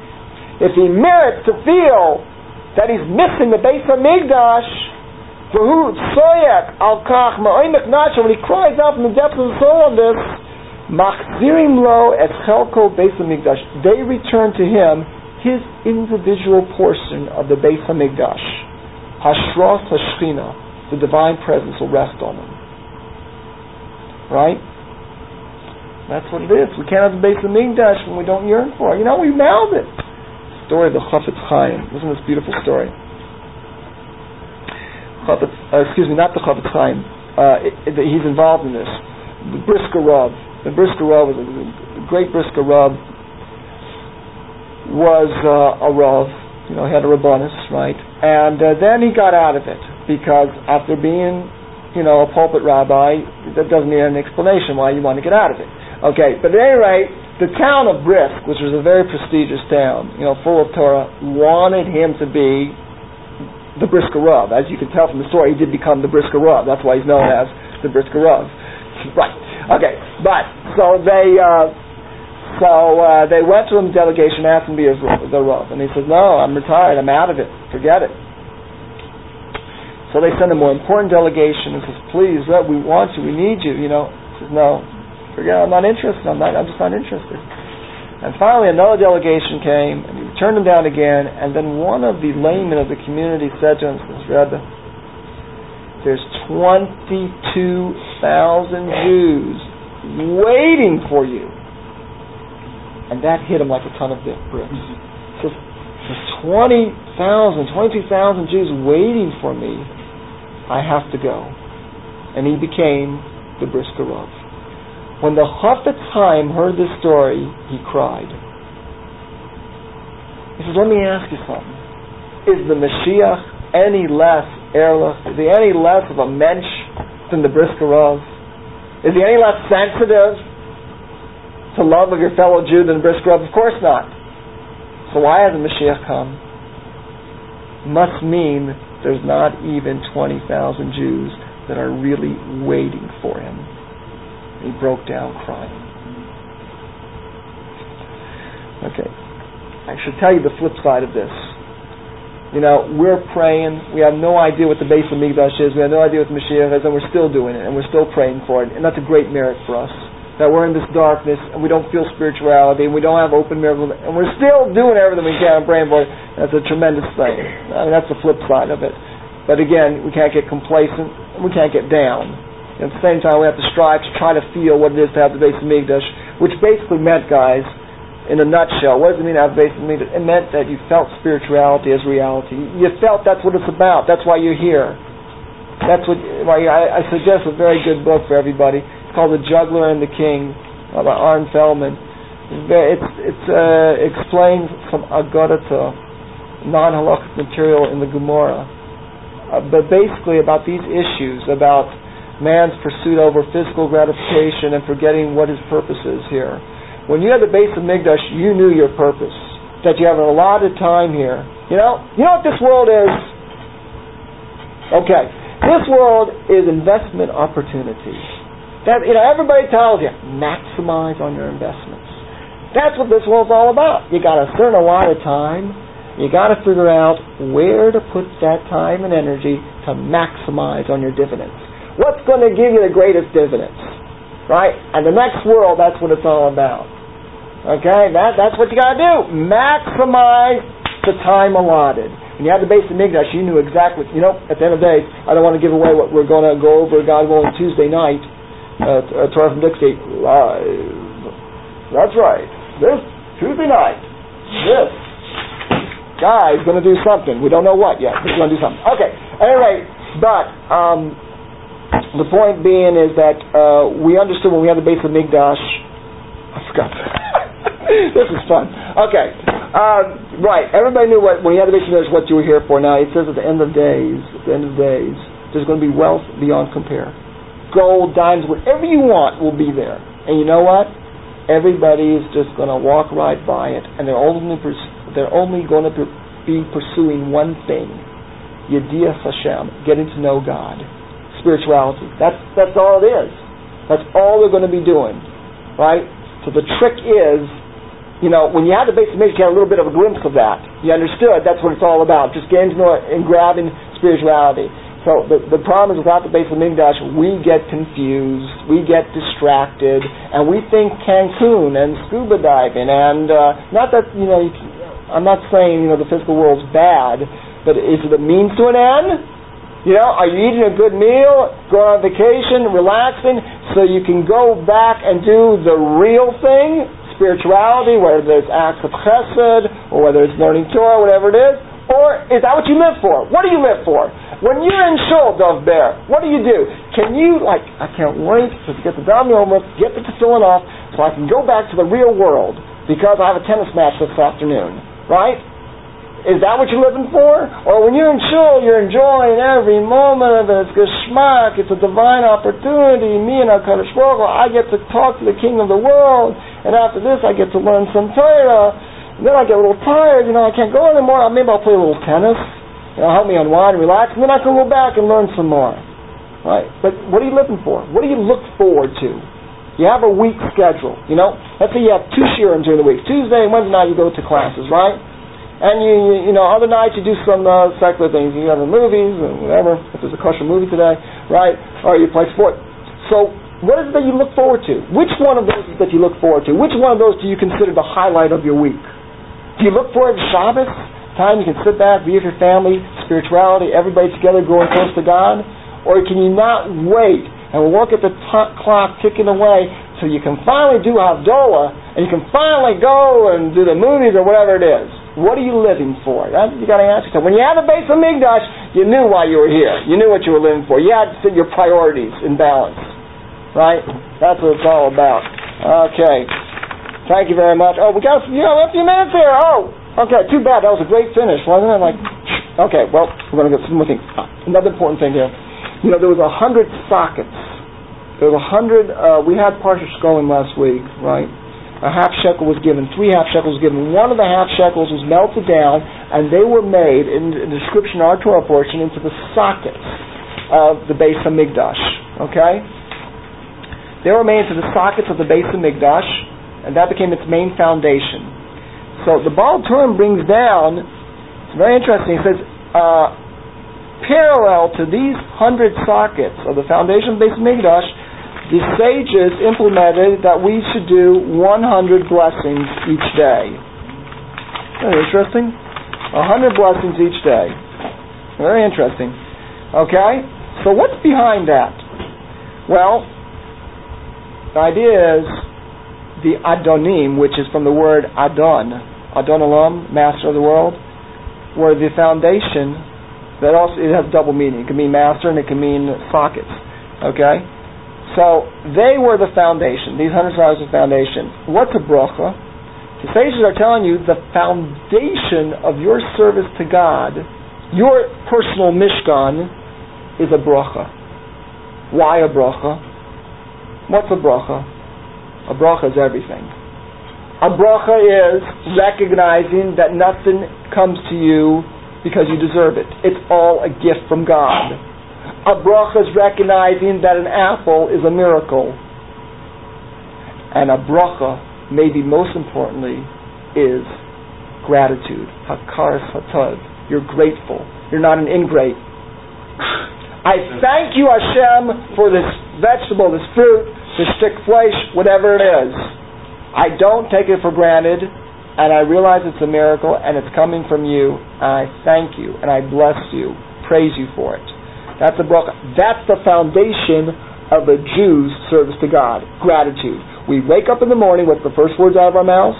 that he's missing the Beis HaMikdash, when he cries out from the depths of the soul on this, Machzirim lo es chelko Beis HaMikdash. They return to him his individual portion of the Beis HaMikdash. Hashros Hashchina, the divine presence will rest on him. Right? That's what it is. We can't have the Beis HaMikdash when we don't yearn for it. We mouth it. Story of the Chafetz Chaim. Isn't this beautiful story? Not the Chafetz Chaim. He's involved in this. The Brisker Rav. The Brisker Rav was a great Brisker Rav. Was a Rav. He had a Rabbanus, right? And then he got out of it because after being a pulpit rabbi, that doesn't need an explanation why you want to get out of it. Okay, but at any rate, the town of Brisk, which was a very prestigious town, full of Torah, wanted him to be the Brisker Rav. As you can tell from the story, he did become the Brisker Rav. That's why he's known as the Brisker Rav. Right. Okay. But so they went to him, delegation, asked him to be the Rav, and he said, "No, I'm retired. I'm out of it. Forget it." So they sent a more important delegation and says, "Please, we want you. We need you." He says, "No, forget it. I'm not interested. I'm just not interested." And finally, another delegation came, and he turned them down again. And then one of the laymen of the community said to him, "Rebbe, there's 22,000 Jews waiting for you." And that hit him like a ton of bricks. He says, "There's 22,000 Jews waiting for me. I have to go." And he became the Brisker Rav. When the Chafetz Chaim heard this story, he cried. He says, "Let me ask you something. Is the Mashiach any less Erlich? Is he any less of a mensch than the Brisker Rav? Is he any less sensitive to love of your fellow Jew than the Brisker Rav? Of course not. So why hasn't Mashiach come? Must mean there's not even 20,000 Jews that are really waiting for him." He broke down crying. Okay. I should tell you the flip side of this. We're praying. We have no idea what the Beis Hamikdash is. We have no idea what the Mashiach is, and we're still doing it, and we're still praying for it. And that's a great merit for us. That we're in this darkness, and we don't feel spirituality, and we don't have open miracles, and we're still doing everything we can and praying for it. That's a tremendous thing. That's the flip side of it. But again, we can't get complacent, and we can't get down. At the same time, we have to strive to try to feel what it is to have the Beis Hamikdash, which basically meant, guys, in a nutshell, what does it mean to have the Beis Hamikdash? It meant that you felt spirituality as reality. You felt that's what it's about. That's why you're here. That's why I suggest a very good book for everybody. It's called The Juggler and the King by Arn Feldman. It explains some Agadata, non-halakhic material in the Gemara, but basically about these issues, about man's pursuit over physical gratification and forgetting what his purpose is here. When you had the Beis Hamikdash, you knew your purpose, that you have an allotted time here. You know what this world is? Okay, this world is investment opportunity. That everybody tells you, maximize on your investments. That's what this world's all about. You got a certain allotted time. You got to figure out where to put that time and energy to maximize on your dividends. What's going to give you the greatest dividends, right? And the next world, that's what it's all about. Okay, that's what you got to do. Maximize the time allotted. When you had the Beis Hamikdash, you knew exactly. At the end of the day, I don't want to give away what we're going to go over, God willing, Tuesday night. Torah from Dixie. That's right. This Tuesday night, this guy is going to do something. We don't know what yet. He's going to do something. Okay. Anyway, but the point being is that we understood when we had the Beis Hamikdash. I forgot. This is fun. Okay. Right. Everybody knew when you had the Beis Hamikdash what you were here for. Now it says at the end of days, there's going to be wealth beyond compare. Gold, diamonds, whatever you want will be there. And you know what? Everybody is just going to walk right by it, and they're only going to be pursuing one thing: Yedias Hashem, getting to know God, spirituality. That's all it is. That's all they're going to be doing, right? So the trick is, when you had the Beis Hamikdash, you had a little bit of a glimpse of that. You understood that's what it's all about, just getting to know it and grabbing spirituality. So the problem is, without the Beis Hamikdash, we get confused, we get distracted, and we think Cancun and scuba diving, and not that, I'm not saying, the physical world's bad, but is it a means to an end? Are you eating a good meal, going on vacation, relaxing, so you can go back and do the real thing, spirituality, whether it's acts of chesed, or whether it's learning Torah, whatever it is? Or is that what you live for? What do you live for? When you're in Shul, Dov Bear, what do? Can you, I can't wait to get the Dam Yomer, get the tefillin off, so I can go back to the real world, because I have a tennis match this afternoon, right? Is that what you're living for? Or when you're in shul, you're enjoying every moment of it. It's geschmack. It's a divine opportunity. Me and HaKadosh Baruch Hu, I get to talk to the King of the world. And after this, I get to learn some Torah. And then I get a little tired. I can't go anymore. Maybe I'll play a little tennis. Help me unwind and relax. And then I can go back and learn some more. Right? But what are you living for? What do you look forward to? You have a week schedule. Let's say you have 2 shiurim during the week. Tuesday and Wednesday night you go to classes, right? And you other nights you do some secular things. You go to the movies or whatever, if there's a kosher movie today, right? Or you play sport. So what is it that you look forward to? Which one of those is that you look forward to? Which one of those do you consider the highlight of your week? Do you look forward to Shabbos? Time you can sit back, be with your family, spirituality, everybody together growing close to God? Or can you not wait and look at the clock ticking away so you can finally do Havdalah and you can finally go and do the movies or whatever it is? What are you living for? You got to ask yourself. When you had the Beis HaMikdash, you knew why you were here. You knew what you were living for. You had to set your priorities in balance. Right? That's what it's all about. Okay. Thank you very much. Oh, we got a few minutes here. Oh, okay. Too bad. That was a great finish, wasn't it? Okay, well, we're going to get some more things. Another important thing here. There was 100 sockets. There was 100, we had Parshas going last week, right? A half shekel was given, 3 half shekels was given. One of the half shekels was melted down, and they were made, in the description of our Torah portion, into the sockets of the Beis HaMikdash. Okay? They were made into the sockets of the Beis HaMikdash, and that became its main foundation. So the Baal Turim brings down, it's very interesting, he says, parallel to these 100 sockets of the foundation of the Beis HaMikdash, the sages implemented that we should do 100 blessings each day. Very interesting. 100 blessings each day. Very interesting. Okay? So what's behind that? Well, the idea is the Adonim, which is from the word Adon Olam, master of the world, were the foundation. That also, it has double meaning. It can mean master and it can mean sockets. Okay? So they were the foundation. These 100 stars of foundation. What's a bracha? The sages are telling you the foundation of your service to God, your personal mishkan, is a bracha. Why a bracha? What's a bracha? A bracha is everything. A bracha is recognizing that nothing comes to you because you deserve it. It's all a gift from God. A bracha is recognizing that an apple is a miracle. And a bracha, maybe most importantly, is gratitude. Hakaras hatov. You're grateful. You're not an ingrate. I thank you, Hashem, for this vegetable, this fruit, this thick flesh, whatever it is. I don't take it for granted, and I realize it's a miracle, and it's coming from you, and I thank you, and I bless you, praise you for it. That's a bracha. That's the foundation of a Jew's service to God. Gratitude. We wake up in the morning, what's the first words out of our mouths?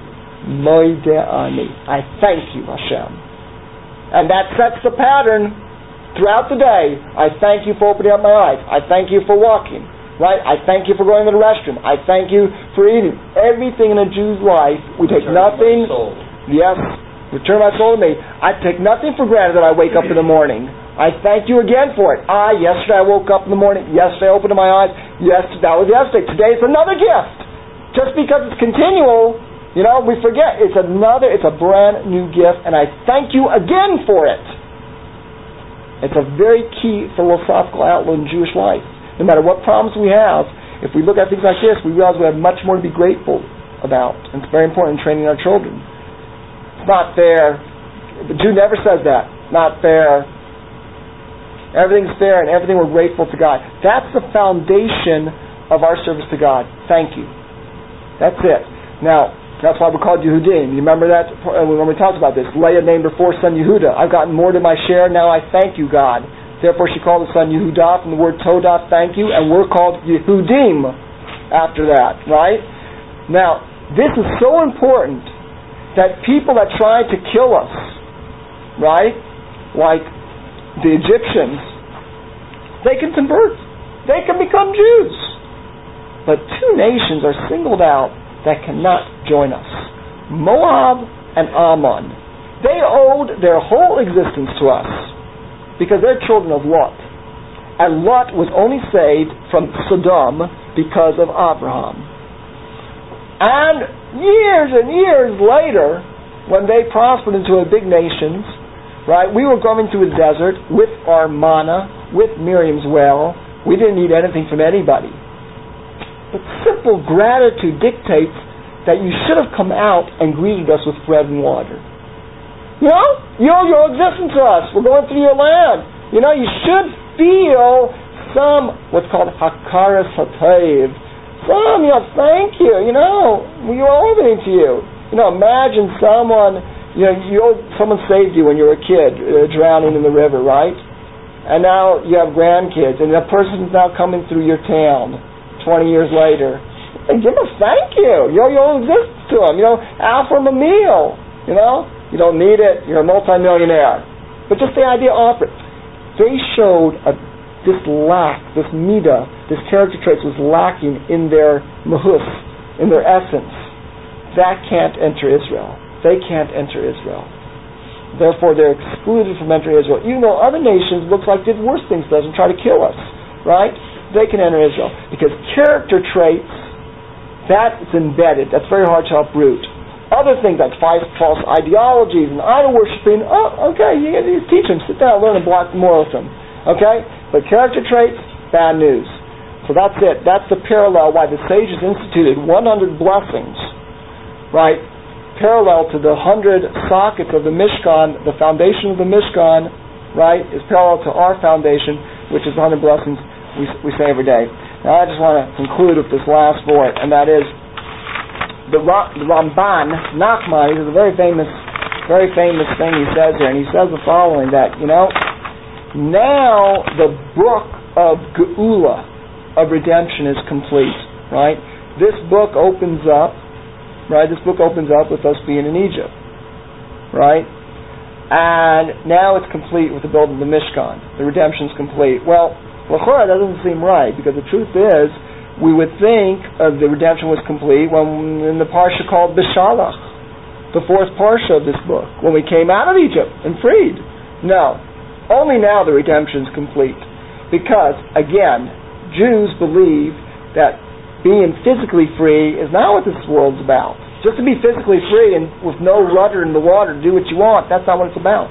Mode'ani. I thank you, Hashem. And that sets the pattern throughout the day. I thank you for opening up my eyes. I thank you for walking. Right? I thank you for going to the restroom. I thank you for eating. Everything in a Jew's life, we take nothing. Yes, return my soul to me. I take nothing for granted that I wake up in the morning. I thank you again for it. Yesterday I woke up in the morning. Yesterday I opened my eyes. Yes, that was yesterday. Today it's another gift. Just because it's continual, we forget. It's a brand new gift, and I thank you again for it. It's a very key philosophical outlook in Jewish life. No matter what problems we have, if we look at things like this, we realize we have much more to be grateful about. And it's very important in training our children. It's not fair. The Jew never says that. Not fair. Everything's fair and everything we're grateful to God. That's the foundation of our service to God. Thank you. That's it. Now, that's why we're called Yehudim. You remember that when we talked about this? Leah named her fourth son Yehuda. I've gotten more than my share. Now I thank you, God. Therefore she called the son Yehudah from the word Todah, thank you, and we're called Yehudim after that, right? Now, this is so important that people that try to kill us, right, like the Egyptians, they can convert. They can become Jews. But 2 nations are singled out that cannot join us. Moab and Ammon. They owed their whole existence to us because they're children of Lot. And Lot was only saved from Sodom because of Abraham. And years later, when they prospered into a big nation, right, we were going through a desert with our manna, with Miriam's well. We didn't need anything from anybody. But simple gratitude dictates that you should have come out and greeted us with bread and water. You owe your existence to us. We're going through your land. You should feel some, what's called hakaras hatov. Some, thank you. We owe everything to you. Imagine someone, someone saved you when you were a kid, drowning in the river, right? And now you have grandkids, and that person's now coming through your town 20 years later. And give them a thank you. You owe your own existence to them. Offer them a meal. You don't need it. You're a multimillionaire. But just the idea of it. They showed this lack, this midah, this character traits was lacking in their mahus, in their essence. That can't enter Israel. They can't enter Israel. Therefore, they're excluded from entering Israel. Even though other nations looks like did worse things to us and try to kill us, right? They can enter Israel because character traits, that's embedded. That's very hard to uproot. Other things like false ideologies and idol worshiping, you teach them, sit down, learn and block more with them. Okay? But character traits, bad news. So that's it. That's the parallel why the sages instituted 100 blessings, right? Parallel to the 100 sockets of the Mishkan, the foundation of the Mishkan, right, is parallel to our foundation, which is 100 blessings we say every day. Now I just want to conclude with this last word, and that is the Ramban Nachman. This is a very famous thing he says here, and he says the following: that now the book of Geula, of redemption, is complete. Right? This book opens up. Right? This book opens up with us being in Egypt. Right? And now it's complete with the building of the Mishkan. The redemption is complete. Well, l'chora, that doesn't seem right, because the truth is, we would think the redemption was complete when in the parsha called Bishalach, the fourth parsha of this book, when we came out of Egypt and freed. No. Only now the redemption is complete. Because, again, Jews believe that being physically free is not what this world's about. Just to be physically free and with no rudder in the water to do what you want, that's not what it's about.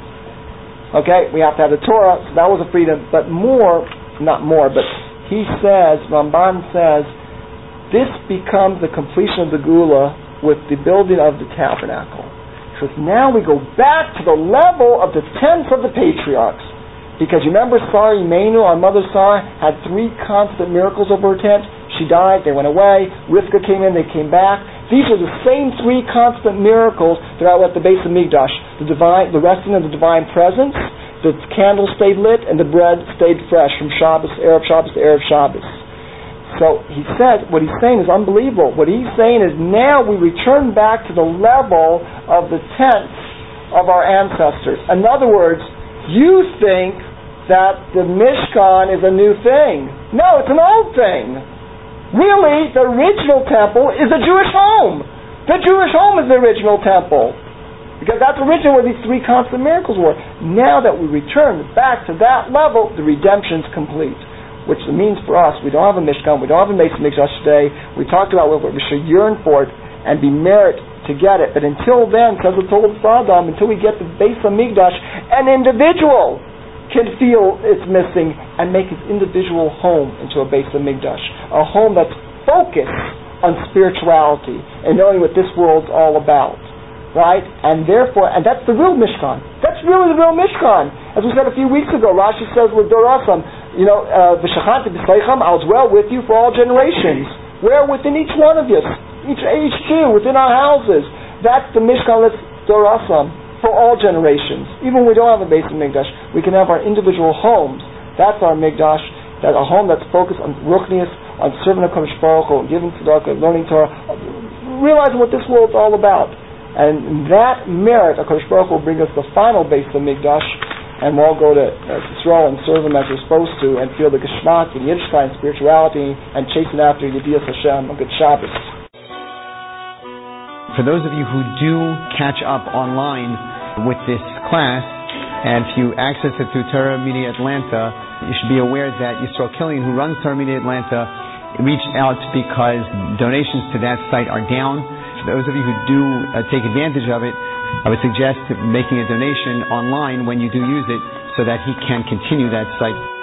Okay? We have to have the Torah, so that was a freedom. But but he says, Ramban says, this becomes the completion of the Geula with the building of the tabernacle. Because now we go back to the level of the tents of the patriarchs. Because you remember Sarah Imenu, our mother Sarah, had 3 constant miracles over her tent. She died, they went away. Rivka came in, they came back. These are the same 3 constant miracles that are at the base of Mikdash. The resting of the divine presence, the candle stayed lit, and the bread stayed fresh from Erev Shabbos to Erev Shabbos. So he said, what he's saying is unbelievable. What he's saying is now we return back to the level of the tents of our ancestors. In other words, you think that the Mishkan is a new thing. No, it's an old thing. Really, the original temple is the Jewish home. The Jewish home is the original temple. Because that's originally where these 3 constant miracles were. Now that we return back to that level, the redemption's complete. Which means for us, we don't have a Mishkan, we don't have a Beis Mikdash today. We talked about what we should yearn for it and be merit to get it. But until then, says the Torah of Sodom, until we get the Beis Mikdash, an individual can feel it's missing and make his individual home into a Beis Mikdash. A home that's focused on spirituality and knowing what this world's all about. Right? And therefore, and that's the real Mishkan. That's really the real Mishkan. As we said a few weeks ago, Rashi says with Dorasam, V'shachanti b'sleicham, I'll dwell with you for all generations. Where? Within each one of you. Each Jew, within our houses. That's the Mishkan, that's Dorasam, for all generations. Even when we don't have a Beis Mikdash, we can have our individual homes. That's our Mikdash. That's a home that's focused on Ruchnius, on serving HaKadosh Baruch Hu, giving tzedakah, learning Torah, realizing what this world's all about. And that merit, HaKadosh Baruch Hu will bring us the final Beis Mikdash, and we'll all go to Israel and serve Him as we're supposed to, and feel the Geschmack and Yiddishkeit and spirituality, and chasing after Yedias Hashem. A good Shabbos. For those of you who do catch up online, with this class, and if you access it through Torah Media Atlanta, you should be aware that Yisrael Killian, who runs Torah Media Atlanta, reached out because donations to that site are down. For those of you who do take advantage of it, I would suggest making a donation online when you do use it so that he can continue that site.